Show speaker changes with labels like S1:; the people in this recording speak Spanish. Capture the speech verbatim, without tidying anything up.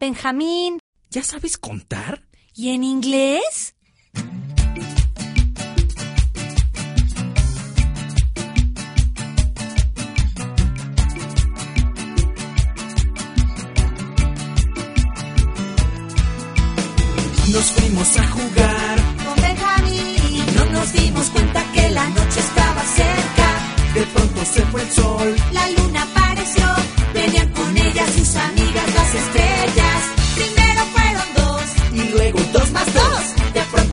S1: Benjamín.
S2: ¿Ya sabes contar?
S1: ¿Y en inglés?
S2: Nos fuimos a jugar
S1: con Benjamín.
S2: No nos dimos cuenta que la noche estaba cerca. De pronto se fue el sol.
S1: La luna